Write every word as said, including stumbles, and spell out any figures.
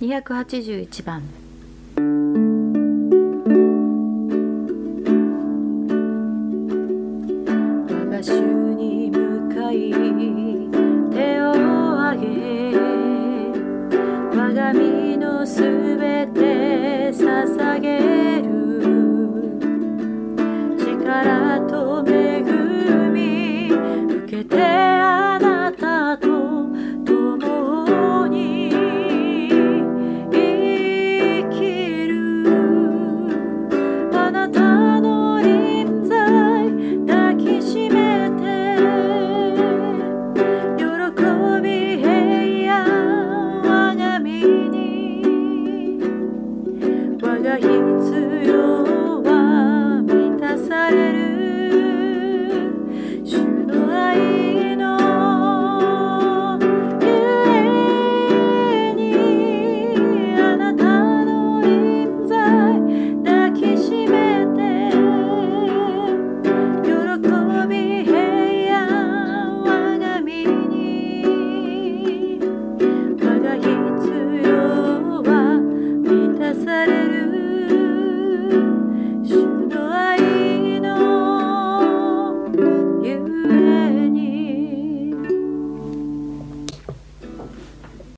にひゃくはちじゅういちばん。我が主に向かい手を上げ、我が身のすべて捧げる。力と恵み受けてあなたと共に生きる。あなたの臨在抱きしめて、喜び平安我が身に。我が